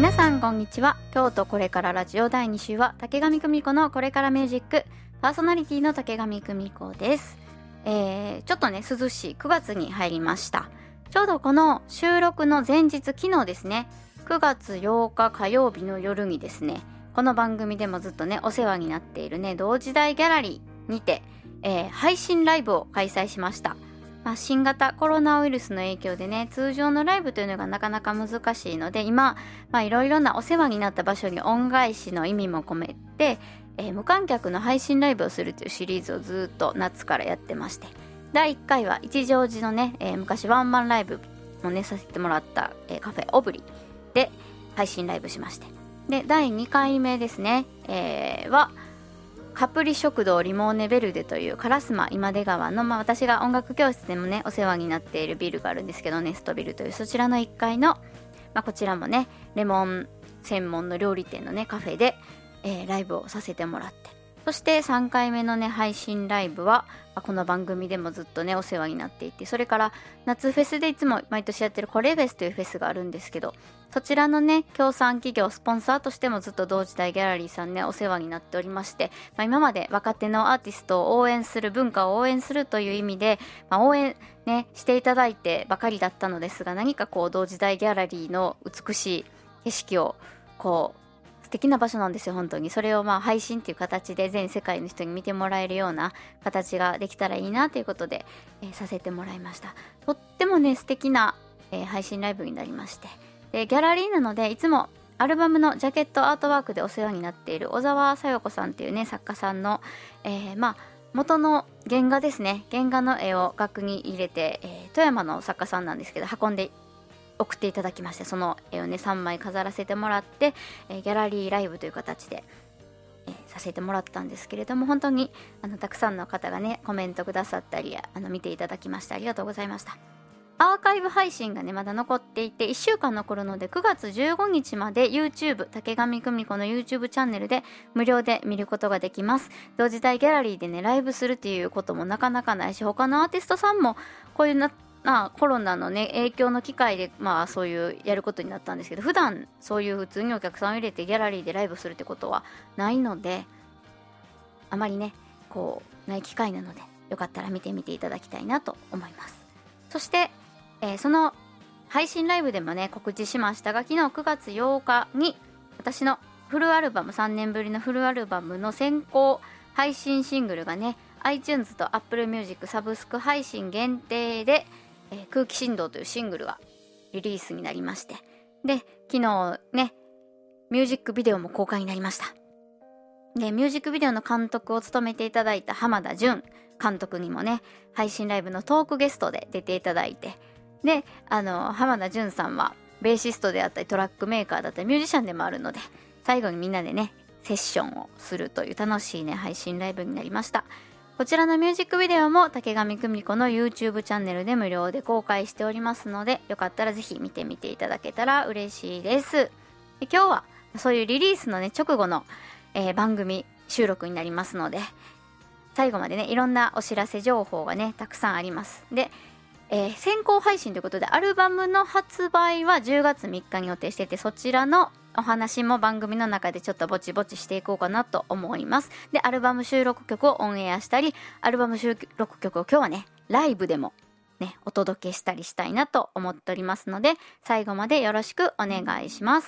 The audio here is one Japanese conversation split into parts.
皆さんこんにちは。京都これからラジオ第2週は竹上久美子のこれからミュージック、パーソナリティの竹上久美子です。ちょっとね涼しい9月に入りました。ちょうどこの収録の前日、昨日ですね、9月8日火曜日の夜にですね、この番組でもずっとねお世話になっているね同時代ギャラリーにて、配信ライブを開催しました。新型コロナウイルスの影響でね、通常のライブというのがなかなか難しいので、今いろいろなお世話になった場所に恩返しの意味も込めて、無観客の配信ライブをするというシリーズをずっと夏からやってまして、第1回は一乗寺のね、昔ワンマンライブもねさせてもらった、カフェオブリで配信ライブしまして、で第2回目ですね、はカプリ食堂リモーネベルデという烏丸今出川の、私が音楽教室でもねお世話になっているビルがあるんですけど、ネストビルというそちらの1階の、こちらもねレモン専門の料理店のねカフェで、ライブをさせてもらって、そして3回目のね配信ライブは、この番組でもずっとねお世話になっていて、それから夏フェスでいつも毎年やってるコレフェスというフェスがあるんですけど、そちらのね協賛企業スポンサーとしてもずっと同時代ギャラリーさんねお世話になっておりまして、今まで若手のアーティストを応援する、文化を応援するという意味で、応援ねしていただいてばかりだったのですが、何かこう同時代ギャラリーの美しい景色をこう素敵な場所なんですよ本当に。それを配信っていう形で全世界の人に見てもらえるような形ができたらいいなということで、させてもらいました。とってもね素敵な、配信ライブになりまして、でギャラリーなのでいつもアルバムのジャケットアートワークでお世話になっている小沢さよ子さんっていうね作家さんの、元の原画ですね、原画の絵を額に入れて、富山の作家さんなんですけど運んで送っていただきまして、その絵をね3枚飾らせてもらって、ギャラリーライブという形で、させてもらったんですけれども、本当にたくさんの方がねコメントくださったり見ていただきましてありがとうございました。アーカイブ配信がねまだ残っていて1週間残るので、9月15日まで YouTube 竹上久美子の YouTube チャンネルで無料で見ることができます。同時代ギャラリーでねライブするっていうこともなかなかないし、他のアーティストさんもこういうコロナのね影響の機会でそういうやることになったんですけど、普段そういう普通にお客さんを入れてギャラリーでライブするってことはないので、あまりねこうない機会なので、よかったら見てみていただきたいなと思います。そして、その配信ライブでもね告知しましたが、昨日9月8日に私のフルアルバム、3年ぶりのフルアルバムの先行配信シングルがね iTunes と Apple Music サブスク配信限定で、空気振動というシングルがリリースになりまして、で昨日ねミュージックビデオも公開になりました。でミュージックビデオの監督を務めていただいた浜田純監督にもね配信ライブのトークゲストで出ていただいて、で浜田純さんはベーシストであったりトラックメーカーだったりミュージシャンでもあるので、最後にみんなでねセッションをするという楽しいね配信ライブになりました。こちらのミュージックビデオも竹上久美子の YouTube チャンネルで無料で公開しておりますので、よかったらぜひ見てみていただけたら嬉しいです。で今日はそういうリリースのね直後の、番組収録になりますので、最後までねいろんなお知らせ情報がねたくさんあります。で、先行配信ということでアルバムの発売は10月3日に予定していて、そちらのお話も番組の中でちょっとぼちぼちしていこうかなと思います。でアルバム収録曲をオンエアしたり、アルバム収録曲を今日はねライブでもねお届けしたりしたいなと思っておりますので、最後までよろしくお願いします。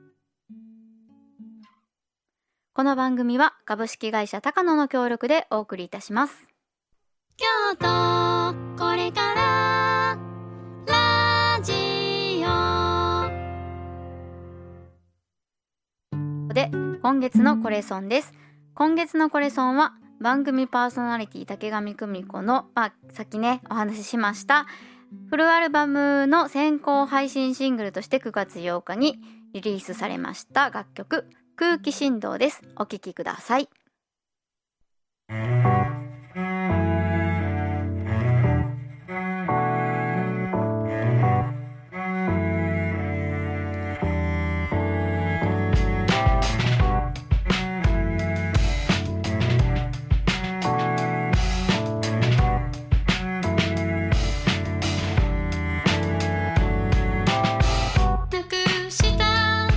この番組は株式会社高野の協力でお送りいたします。京都これからラジオで、今月のコレソンです。今月のコレソンは番組パーソナリティ竹上久美子の、さっきねお話ししましたフルアルバムの先行配信シングルとして9月8日にリリースされました楽曲空気振動です。お聴きください。なくした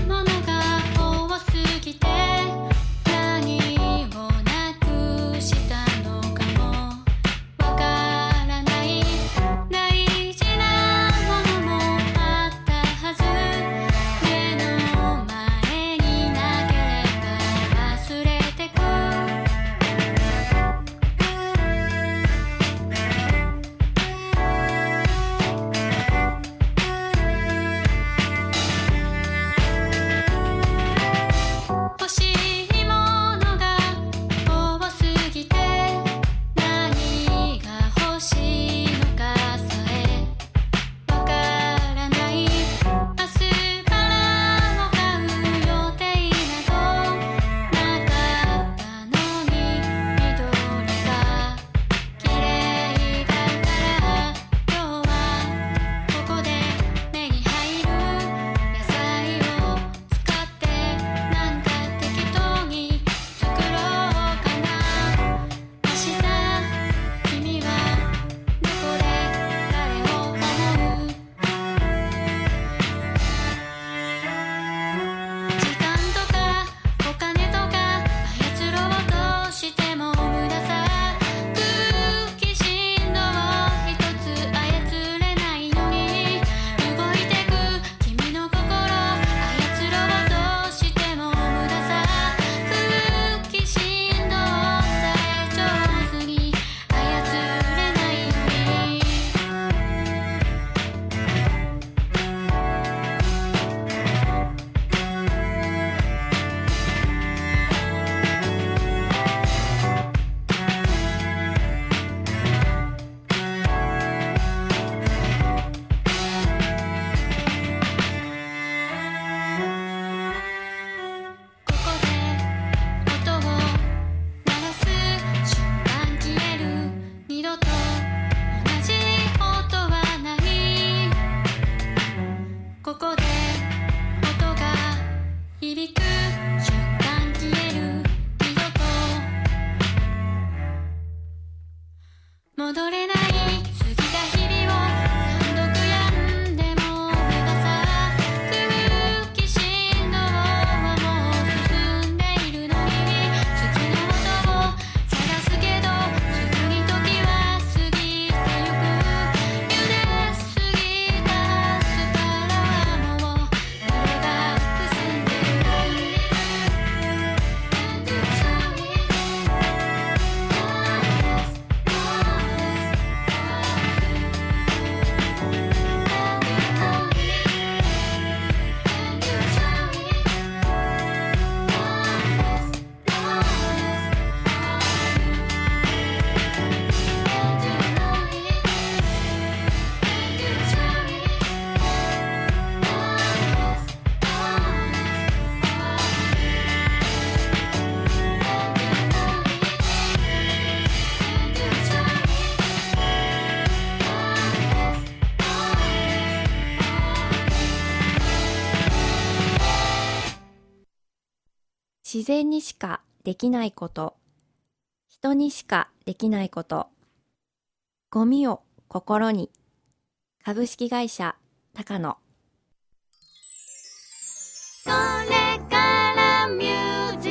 自然にしかできないこと、人にしかできないこと、ゴミを心に。株式会社高野。 これからミュージ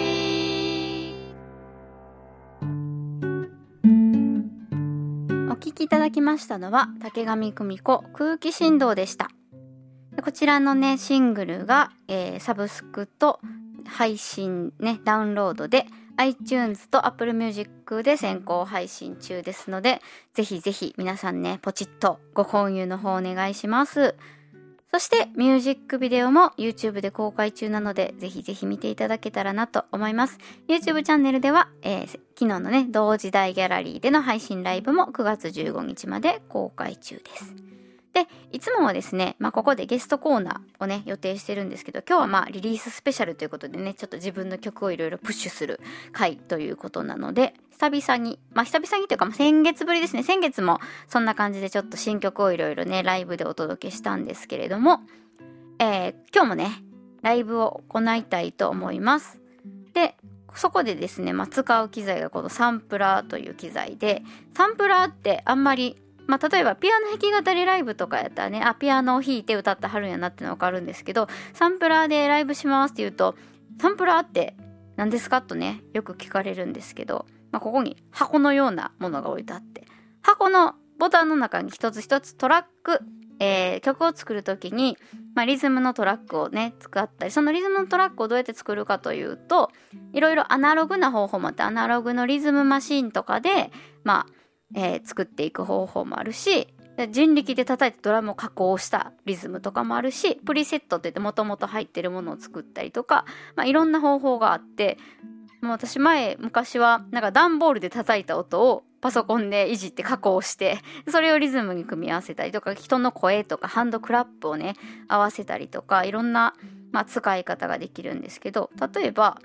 ック。お聴きいただきましたのは竹上久美子空気振動でした。こちらのねシングルが、サブスクと配信ねダウンロードで iTunes と Apple Music で先行配信中ですので、ぜひぜひ皆さんねポチッとご購入の方お願いします。そしてミュージックビデオも YouTube で公開中なので、ぜひぜひ見ていただけたらなと思います。 YouTube チャンネルでは、昨日のね同時代ギャラリーでの配信ライブも9月15日まで公開中です。で、いつもはですね、ここでゲストコーナーをね予定してるんですけど、今日はリリーススペシャルということでね、ちょっと自分の曲をいろいろプッシュする回ということなので、久々にというか先月ぶりですね。先月もそんな感じでちょっと新曲をいろいろねライブでお届けしたんですけれども、今日もねライブを行いたいと思います。で、そこでですね、使う機材がこのサンプラーという機材で、サンプラーってあんまり例えばピアノ弾き語りライブとかやったらね、ピアノを弾いて歌ってはるんやなっての分かるんですけど、サンプラーでライブしますって言うと、サンプラーって何ですかとねよく聞かれるんですけど、ここに箱のようなものが置いてあって、箱のボタンの中に一つ一つトラック、曲を作るときに、リズムのトラックをね使ったり、そのリズムのトラックをどうやって作るかというと、いろいろアナログな方法もあって、アナログのリズムマシンとかで作っていく方法もあるし、人力で叩いてドラムを加工したリズムとかもあるし、プリセットって言ってもともと入ってるものを作ったりとか、いろんな方法があって、私昔はなんか段ボールで叩いた音をパソコンでいじって加工して、それをリズムに組み合わせたりとか、人の声とかハンドクラップをね合わせたりとか、いろんな、使い方ができるんですけど、例えば、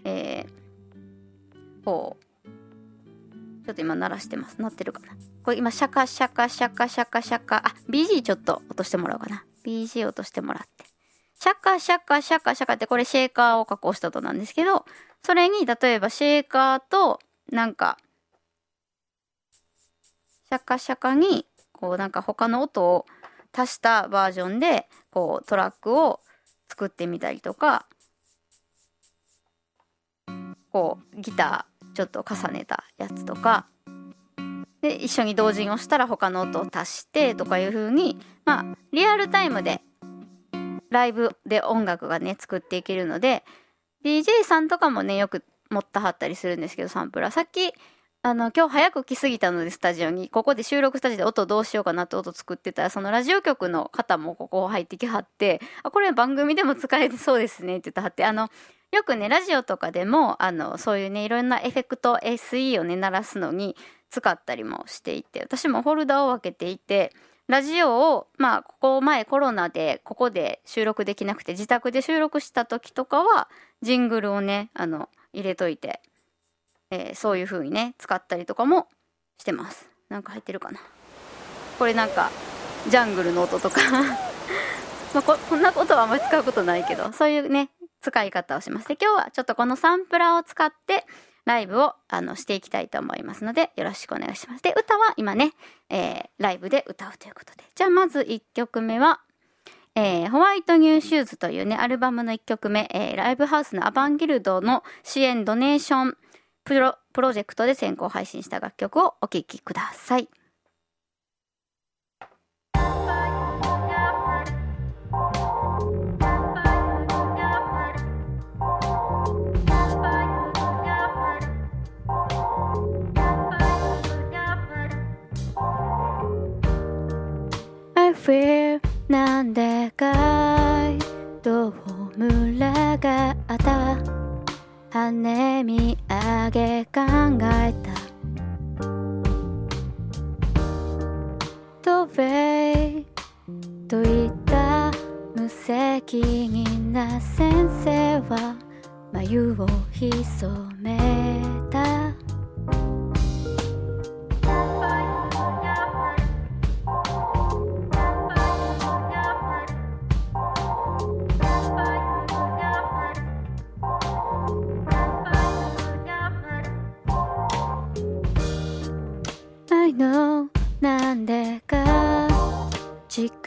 こうちょっと今鳴らしてます。鳴ってるかな。これ今シャカシャカシャカシャカシャカ、BG ちょっと落としてもらおうかな。BG 落としてもらって、シャカシャカシャカシャカって、これシェーカーを加工した音なんですけど、それに例えばシェーカーとなんかシャカシャカにこうなんか他の音を足したバージョンでこうトラックを作ってみたりとか、こうギターちょっと重ねたやつとかで一緒に同時に押したら他の音を足してとかいう風に、リアルタイムでライブで音楽がね作っていけるので、 DJ さんとかもねよく持ったはったりするんですけど、サンプラーさっき今日早く来すぎたのでスタジオに、ここで収録スタジオで音どうしようかなって音作ってたら、そのラジオ局の方もここ入ってきはって、これ番組でも使えそうですねって言ってはって、よくねラジオとかでもそういうねいろんなエフェクト SE をね鳴らすのに使ったりもしていて、私もフォルダを分けていて、ラジオをここ前コロナでここで収録できなくて自宅で収録した時とかはジングルをね入れといて、そういう風にね使ったりとかもしてます。なんか入ってるかな、これなんかジャングルの音とかこんなことはあんまり使うことないけど、そういうね使い方をします。で、今日はちょっとこのサンプラーを使ってライブをしていきたいと思いますので、よろしくお願いします。で、歌は今ね、ライブで歌うということで、じゃあまず1曲目は、ホワイトニューシューズというねアルバムの1曲目、ライブハウスのアバンギルドの支援ドネーションプロジェクトで先行配信した楽曲をお聴きください。I feel なんでかいとムラがあった、羽見上げ考えたトベイといった無責任な先生は眉を潜めた、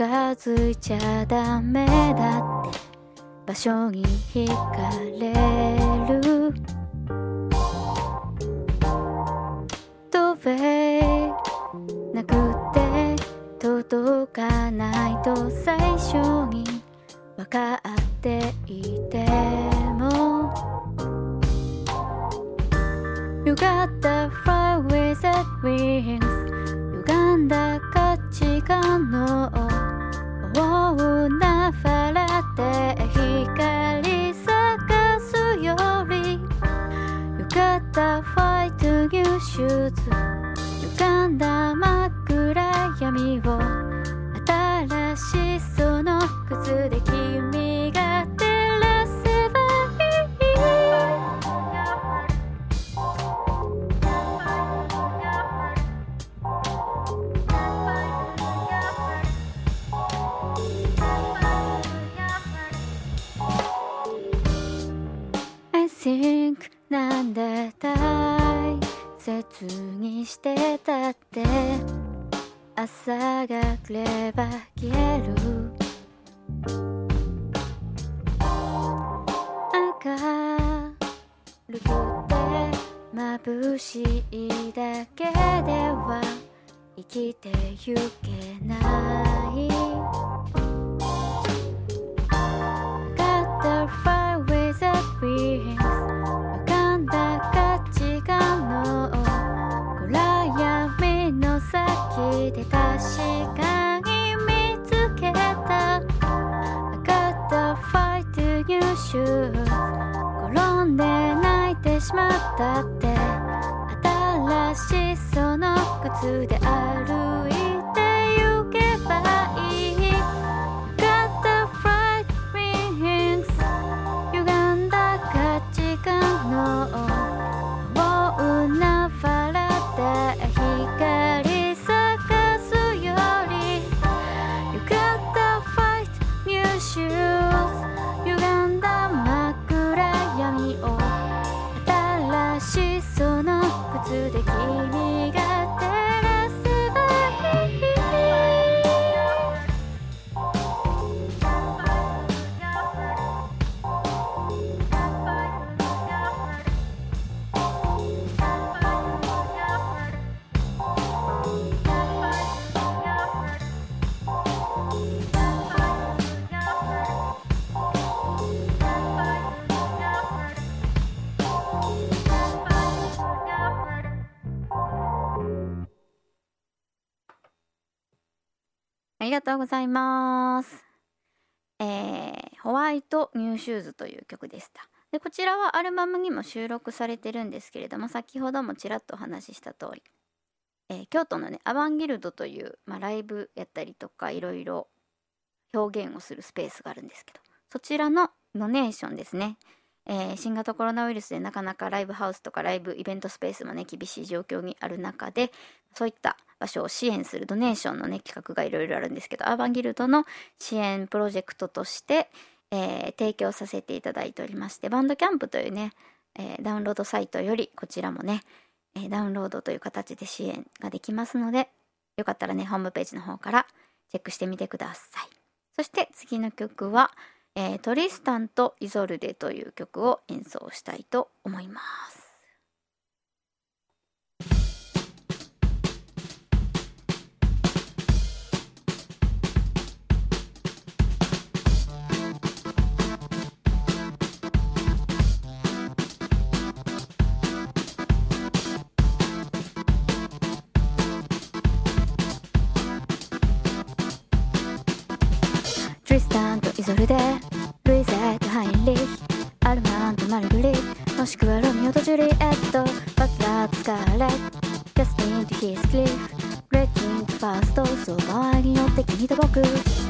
近づいちゃダメだって場所に惹かれる飛べなくて届かないと最初に分かっていても You got the fly with the wings 歪んだ価値観の大海原で光探すより You got the fight to new shoes 歪んだ真っ暗闇を新しいその靴で君が照らせばいいI think なんで大切にしてたって朝が来れば消える明るくて眩しいだけでは生きてゆけない Got the fire with the wings 浮かんだ価値観の暗闇の先で確かに見つけた I got the fight to new shoes 転んで泣いてしまったって新しいその靴で歩いて行けばいい Got the fight wings 歪んだ価値観の大海原で光探すより You got the fight new shoes 歪んだ真っ暗闇を新しいその靴で君が照らせばいいありがとうございます。ホワイトニューシューズという曲でした。でこちらはアルバムにも収録されてるんですけれども、先ほどもちらっとお話しした通り、京都のねアバンギルドという、ライブやったりとかいろいろ表現をするスペースがあるんですけど、そちらのノネーションですね。新型コロナウイルスでなかなかライブハウスとかライブイベントスペースもね厳しい状況にある中で、そういった場所を支援するドネーションのね企画がいろいろあるんですけど、アーバンギルドの支援プロジェクトとして、提供させていただいておりまして、バンドキャンプというね、ダウンロードサイトよりこちらもね、ダウンロードという形で支援ができますので、よかったらねホームページの方からチェックしてみてください。そして次の曲はトリスタンとイゾルデという曲を演奏したいと思います。トリスタンとイゾルデ、ルイゼとハインリヒ、アルマンとマルグリー、もしくはロミオとジュリエット、バトラーとスカーレット、キャスティンとヒースクリフ、グレッチンとファースト、そば合いに乗って君と僕、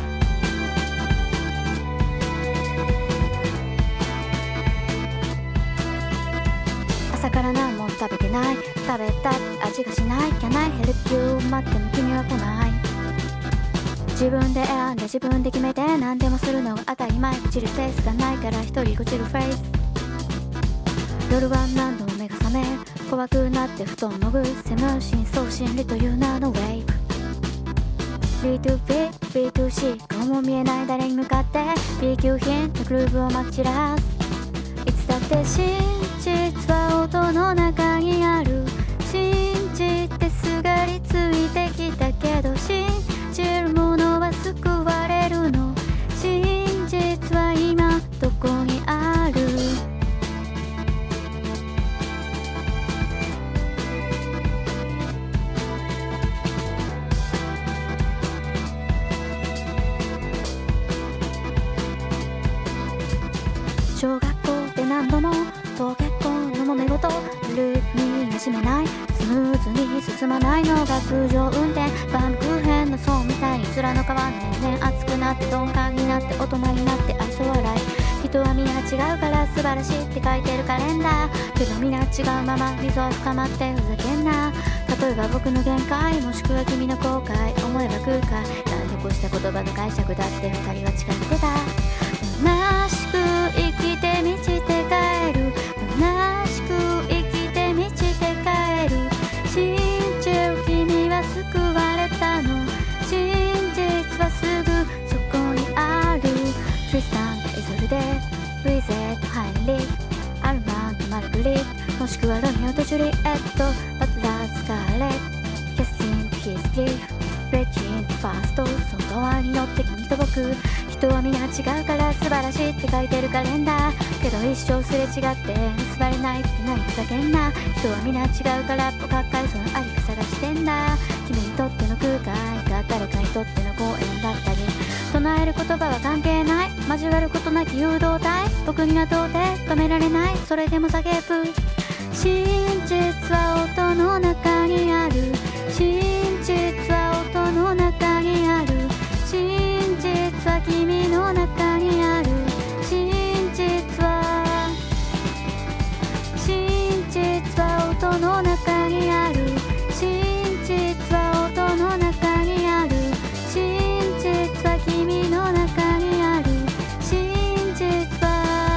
朝から何も食べてない、食べた味がしない、Can I help you 待っても君は来ない、自分で選んで自分で決めて何でもするのが当たり前、落ちるスペースがないから一人落ちるフェイス、夜は何度も目が覚め怖くなって布団もぐ、セム深層心理という名のウェイブ、 B2B B2C 顔も見えない誰に向かって B 級品のグルーヴをまき散らす。いつだって真実は音の中にある。信じてすがりついてきたけど信じるものは救われるの。真実は今どこにある。小学校で何度も登下校の揉め事ループに馴染めない。スムーズに進まないのが通常運転。バームクーヘンの層みたいに面の皮年々熱くなって鈍感になって大人になって愛想笑い。人は皆違うから素晴らしいって書いてるカレンダーけど皆違うまま溝は深まってふざけんな。例えば僕の限界もしくは君の後悔思えば空海難読した言葉の解釈だって二人は誓ってた。虚しく生きて満ちて帰る。虚しく生きて満ちて帰る。信じる君は救われたの。真実はすぐそこにある。トリスタンとイゾルデブリゼットハイリーアルマンとマルグリーもしくはロミオとジュリエットバトラースカーレットキャスティンとヒスリーフレッチンとファースト外側に乗って君と僕。人は皆違うから素晴らしいって書いてるカレンダーけど一生すれ違って結ばれないって何ふざけんな。人は皆違うから不可解そのありか探してんだ。君にとっての空海が誰かにとっての公園だったり唱える言葉は関係ない。交わることなき誘導体僕には到底止められない。それでも叫ぶ。真実は音の中にある。真実は音の中にある。真実は君の中にある。真実は真実は音の中にある。真実は音の中にある。真実は君の中にある。真実は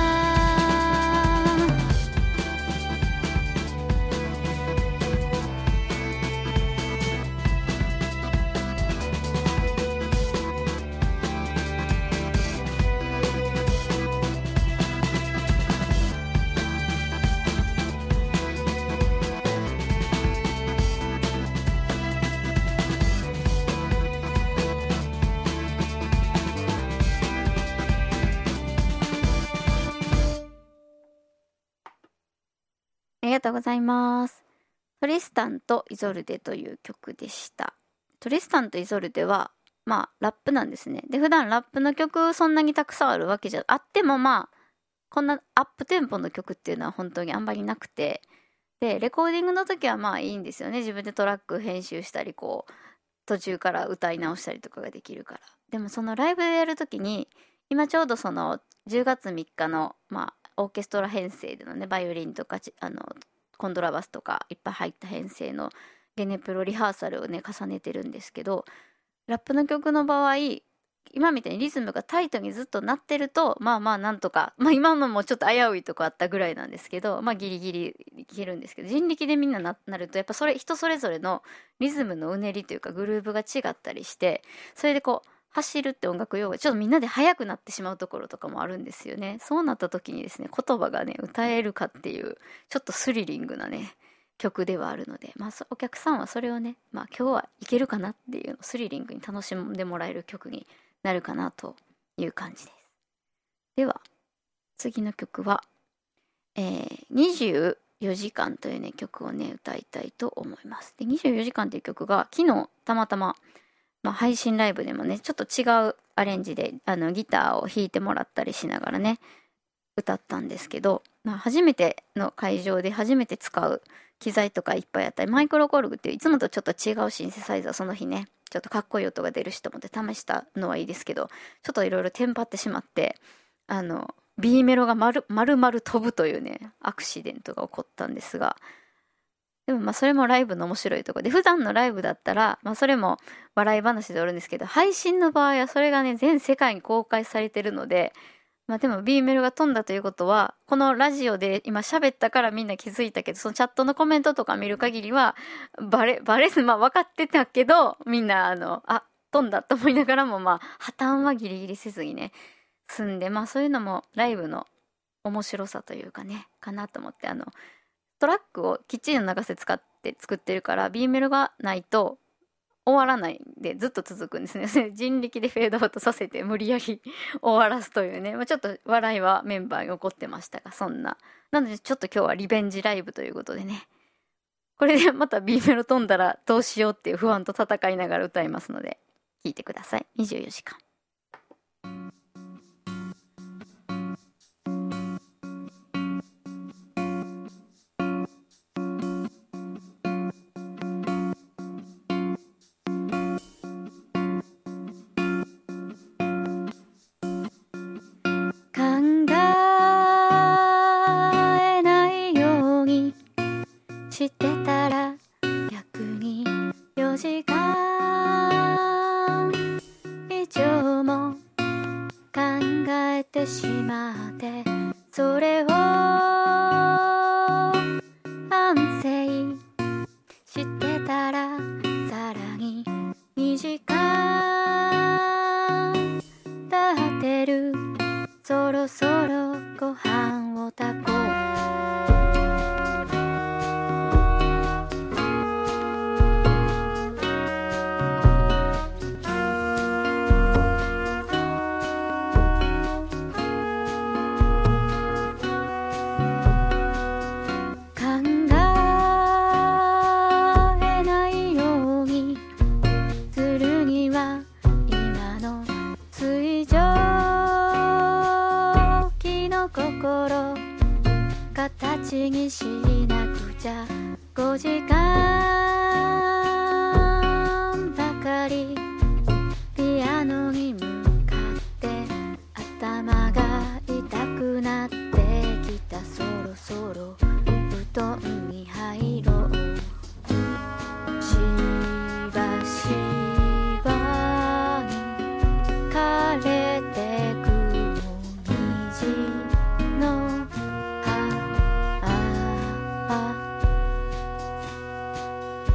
ありがとうございます。トリスタンとイゾルデという曲でした。トリスタンとイゾルデはラップなんですね。で普段ラップの曲そんなにたくさんあるわけじゃあってもこんなアップテンポの曲っていうのは本当にあんまりなくて、でレコーディングの時はいいんですよね。自分でトラック編集したり途中から歌い直したりとかができるから。でもそのライブでやる時に今ちょうどその10月3日のオーケストラ編成でのねバイオリンとかコントラバスとかいっぱい入った編成のゲネプロリハーサルをね重ねてるんですけど、ラップの曲の場合今みたいにリズムがタイトにずっと鳴ってるとなんとか今のもちょっと危ういとこあったぐらいなんですけどギリギリいけるんですけど、人力でみんななるとやっぱ人それぞれのリズムのうねりというかグルーヴが違ったりして、それで走るって音楽用語ちょっとみんなで速くなってしまうところとかもあるんですよね。そうなった時にですね言葉がね歌えるかっていうちょっとスリリングなね曲ではあるので、お客さんはそれをね今日はいけるかなっていうのスリリングに楽しんでもらえる曲になるかなという感じです。では次の曲は、24時間というね曲をね歌いたいと思います。で24時間という曲が昨日たまたま配信ライブでもねちょっと違うアレンジでギターを弾いてもらったりしながらね歌ったんですけど、初めての会場で初めて使う機材とかいっぱいあったり、マイクロコルグっていういつもとちょっと違うシンセサイザーその日ねちょっとかっこいい音が出るしと思って試したのはいいですけど、ちょっといろいろテンパってしまってB メロが丸々飛ぶというねアクシデントが起こったんですが、でもそれもライブの面白いところで、普段のライブだったらそれも笑い話であるんですけど、配信の場合はそれがね全世界に公開されてるので、でも B メロが飛んだということはこのラジオで今喋ったからみんな気づいたけど、そのチャットのコメントとか見る限りはバレ分かってたけどみんな飛飛んだと思いながらも、まあ破綻はギリギリせずにね済んで、まあそういうのもライブの面白さというかねかなと思って、トラックをきっちりの長さ使って作ってるから B メロがないと終わらないんでずっと続くんですね。人力でフェードアウトさせて無理やり終わらすというね、まあ、ちょっと笑いはメンバーに起こってましたが、そんななのでちょっと今日はリベンジライブということでね、これでまた B メロ飛んだらどうしようっていう不安と戦いながら歌いますので聞いてください。24時間。してたら逆に4時間以上も考えてしまって、それを反省してたらさらに2時間経ってる。そろそろご飯を炊こう。形にしなくちゃ5時間ばかりピアノに向かって頭が痛くなってきた。そろそろ布団に入ろう。しばしばに枯れてく虹の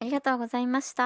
ありがとうございました。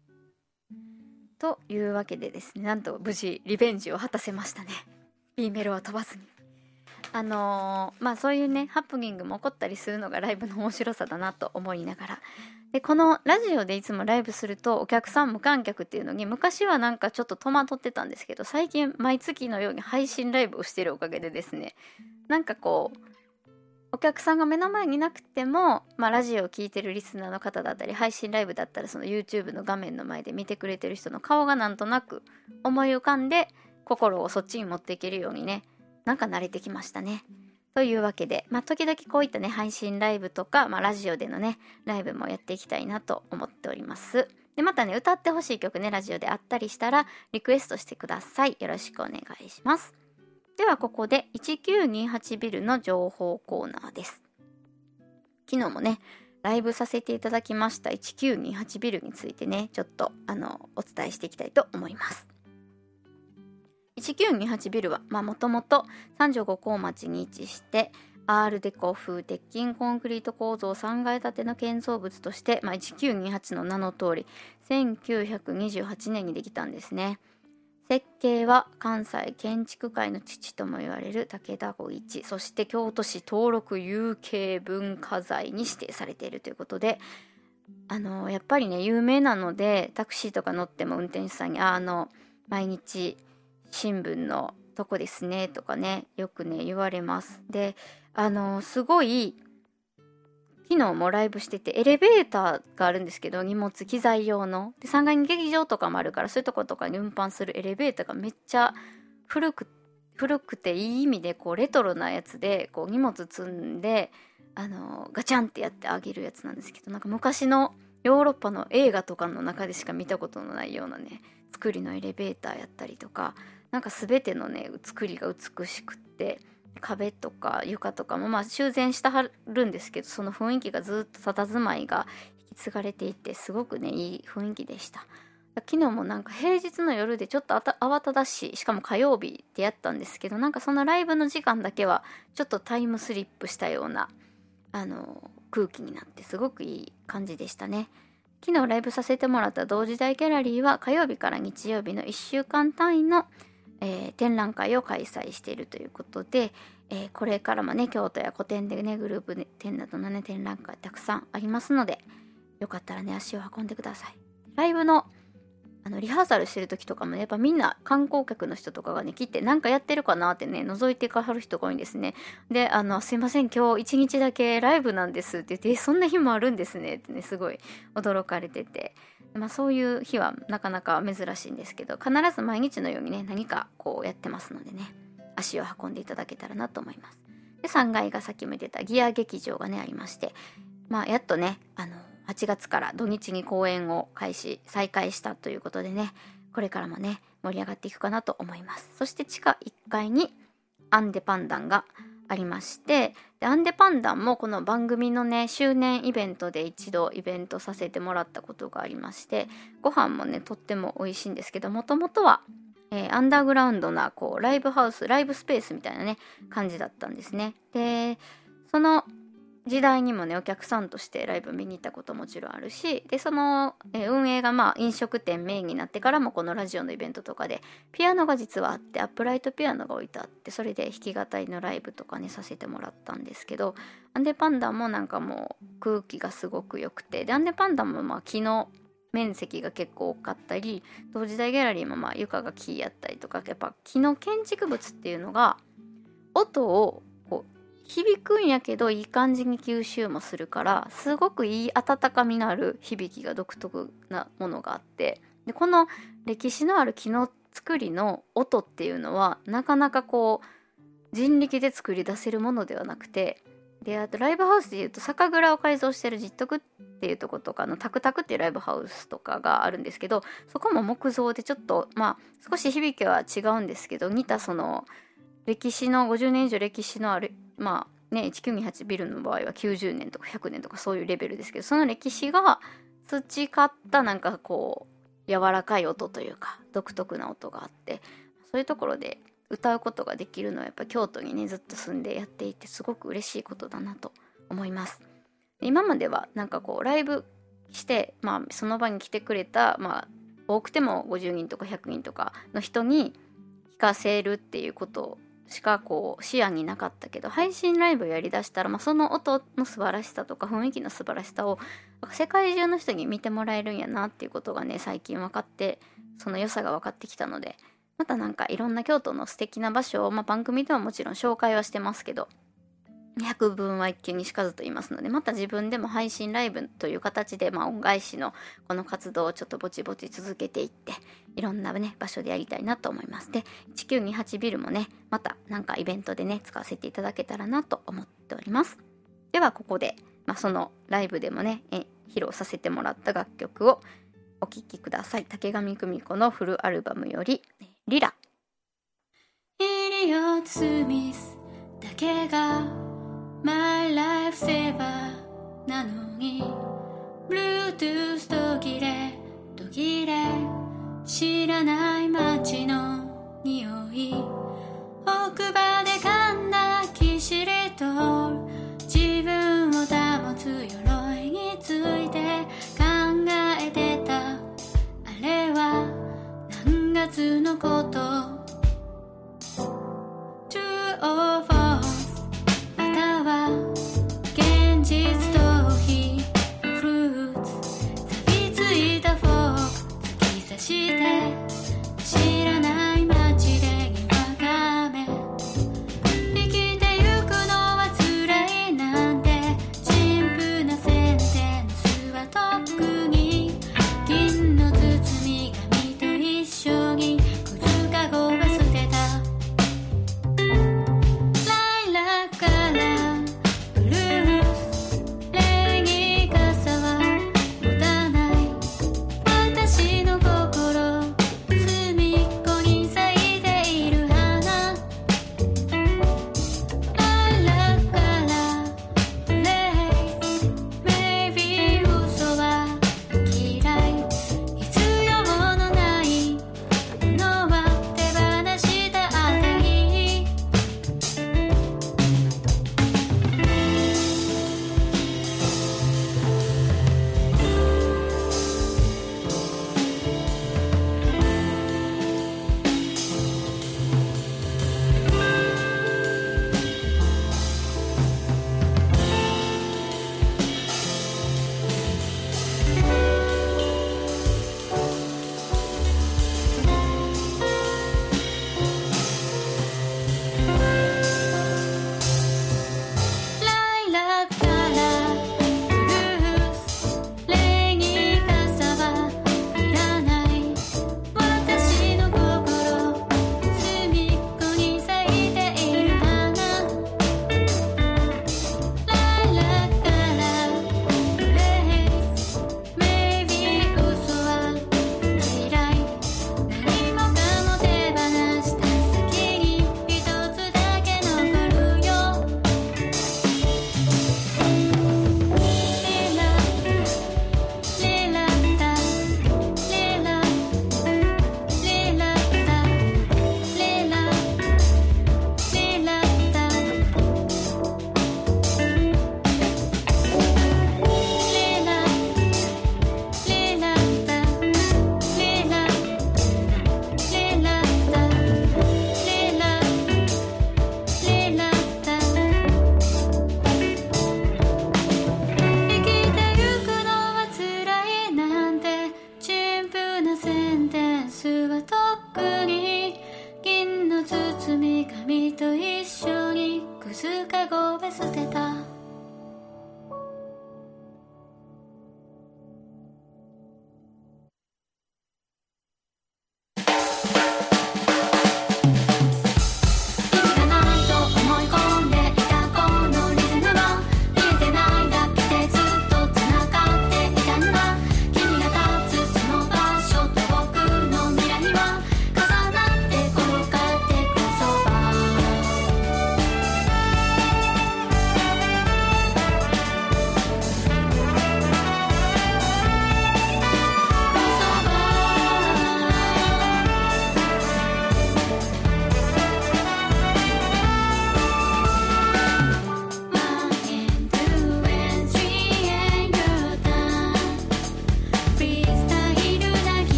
というわけでですね、なんと無事リベンジを果たせましたね。B メロは飛ばずに。まあそういうねハプニングも起こったりするのがライブの面白さだなと思いながら、でこのラジオでいつもライブするとお客さん無観客っていうのに昔はなんかちょっと戸惑ってたんですけど、最近毎月のように配信ライブをしてるおかげでですね、なんかこうお客さんが目の前になくても、まあ、ラジオを聴いてるリスナーの方だったり配信ライブだったらその YouTube の画面の前で見てくれてる人の顔がなんとなく思い浮かんで心をそっちに持っていけるようにね、なんか慣れてきましたね。というわけで、まあ、時々こういったね配信ライブとか、まあ、ラジオでのねライブもやっていきたいなと思っております。でまたね歌ってほしい曲ねラジオであったりしたらリクエストしてください。よろしくお願いします。ではここで1928ビルの情報コーナーです。昨日もねライブさせていただきました1928ビルについてねちょっとお伝えしていきたいと思います。1928ビルはもともと三条五甲町に位置してアールデコ風鉄筋コンクリート構造3階建ての建造物として、1928の名の通り1928年にできたんですね。設計は関西建築界の父とも言われる武田五一、そして京都市登録有形文化財に指定されているということで、やっぱりね有名なのでタクシーとか乗っても運転手さんに毎日新聞のとこですねとかねよくね言われます。ですごい昨日もライブしててエレベーターがあるんですけど荷物機材用ので3階に劇場とかもあるからそういうとことかに運搬するエレベーターがめっちゃ古くていい意味でこうレトロなやつでこう荷物積んでガチャンってやってあげるやつなんですけど、なんか昔のヨーロッパの映画とかの中でしか見たことのないようなね作りのエレベーターやったりとか、なんか全てのね作りが美しくって壁とか床とかも修繕してはるんですけど、その雰囲気がずっと佇まいが引き継がれていてすごくねいい雰囲気でした。昨日もなんか平日の夜でちょっと慌ただしい、しかも火曜日でやったんですけど、なんかそのライブの時間だけはちょっとタイムスリップしたような空気になってすごくいい感じでしたね。昨日ライブさせてもらった同時代ギャラリーは火曜日から日曜日の1週間単位の展覧会を開催しているということで、これからもね京都や個展でねグループ展などのね展覧会たくさんありますので、よかったらね足を運んでください。ライブのリハーサルしてる時とかもねやっぱみんな観光客の人とかがね来てなんかやってるかなってね覗いてかはる人が多いんですね。ですいません今日一日だけライブなんですって言ってそんな日もあるんですねってねすごい驚かれてて、そういう日はなかなか珍しいんですけど、必ず毎日のようにね何かこうやってますのでね足を運んでいただけたらなと思います。で3階がさっきも言ってたギア劇場がねありまして、やっとね8月から土日に公演を再開したということでね、これからもね盛り上がっていくかなと思います。そして地下1階にアンデパンダンがありまして、でアンデパンダンもこの番組のね周年イベントで一度イベントさせてもらったことがありまして、ご飯もねとっても美味しいんですけど、もともとはアンダーグラウンドなこうライブハウスライブスペースみたいなね感じだったんですね。でその時代にもねお客さんとしてライブ見に行ったこともちろんあるし、でその、運営が飲食店メインになってからもこのラジオのイベントとかでピアノが実はあってアップライトピアノが置いてあって、それで弾き語りのライブとかねさせてもらったんですけど、アンデパンダもなんかもう空気がすごく良くて、でアンデパンダも木の面積が結構多かったり、同時代ギャラリーも床が木やったりとか、やっぱ木の建築物っていうのが音をこう響くんやけどいい感じに吸収もするからすごくいい温かみのある響きが独特なものがあって、でこの歴史のある木の作りの音っていうのはなかなかこう人力で作り出せるものではなくて、であとライブハウスでいうと酒蔵を改造してる実徳っていうとことかのタクタクっていうライブハウスとかがあるんですけど、そこも木造でちょっと少し響きは違うんですけど、似たその歴史の50年以上歴史のある1928ビルの場合は90年とか100年とかそういうレベルですけど、その歴史が培ったなんかこう柔らかい音というか独特な音があって、そういうところで歌うことができるのはやっぱ京都にねずっと住んでやっていてすごく嬉しいことだなと思います。今まではなんかこうライブして、その場に来てくれた、多くても50人とか100人とかの人に聞かせるっていうことしかこう視野になかったけど、配信ライブやりだしたら、その音の素晴らしさとか雰囲気の素晴らしさを世界中の人に見てもらえるんやなっていうことがね、最近分かって、その良さが分かってきたので、またなんかいろんな京都の素敵な場所を、番組ではもちろん紹介はしてますけど、百聞は一見にしかずと言いますので、また自分でも配信ライブという形で、恩返しのこの活動をちょっとぼちぼち続けていって、いろんなね場所でやりたいなと思います。で、1928ビルもね、またなんかイベントでね使わせていただけたらなと思っております。ではここで、そのライブでもね披露させてもらった楽曲をお聴きください。竹上久美子のフルアルバムよりリラ。イリオット・スミスだけがMy life saver なのに Bluetooth 途切れ途切れ、知らない街の匂い、奥歯で噛んだキシリトール、自分を保つ鎧について考えてた。あれは何月のこと、 True or false、現実逃避のフルーツ、錆びついたフォーク突き刺して、知らない街でにわかめ、生きてゆくのは辛いなんて陳腐なセンテンスは特に、銀の包み紙と一緒にくずかごは捨てた。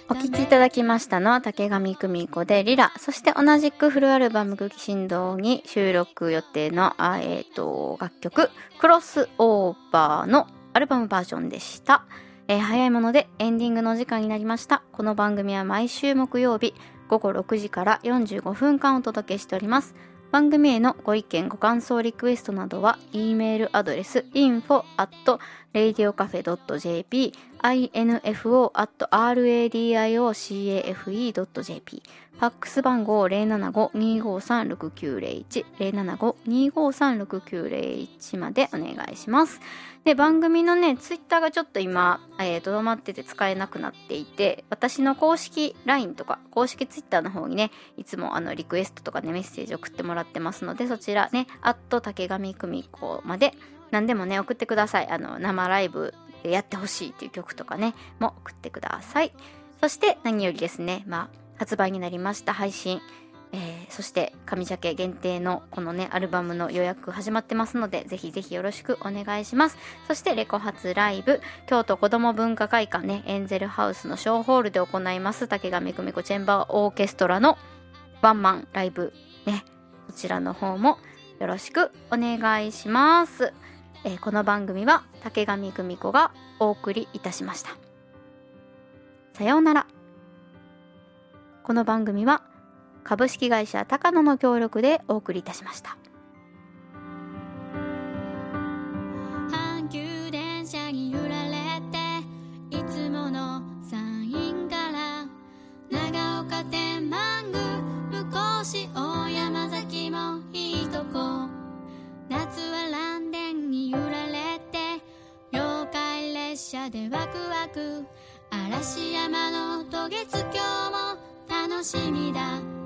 お聴きいただきましたのは竹上久美子でリラ、そして同じくフルアルバム空気振動に収録予定の楽曲クロスオーバーのアルバムバージョンでした。早いものでエンディングの時間になりました。この番組は毎週木曜日午後6時から45分間お届けしております。番組へのご意見ご感想リクエストなどは E メールアドレス info@radiocafe.jp info@radiocafe.jp ファックス番号 075-253-6901 075-253-6901 までお願いします。で、番組のねツイッターがちょっと今とどまってて使えなくなっていて、私の公式 LINE とか公式ツイッターの方にねいつもリクエストとかねメッセージ送ってもらってますので、そちらね竹上久美子まで何でもね送ってください。生ライブでやってほしいっていう曲とかねも送ってください。そして何よりですね、発売になりました配信、そして上鮭限定のこのねアルバムの予約始まってますので、ぜひぜひよろしくお願いします。そしてレコ発ライブ、京都子ども文化会館ねエンゼルハウスの小ホールで行います竹上久美子チェンバーオーケストラのワンマンライブね、こちらの方もよろしくお願いします。この番組は竹上久美子がお送りいたしました。さようなら。この番組は株式会社高野の協力でお送りいたしました。 阪急電車に揺られていつもの山陰から長岡天満宮向越大山崎もいいとこ、夏は蘭電に揺られて妖怪列車でワクワク、嵐山の渡月橋も楽しみだ。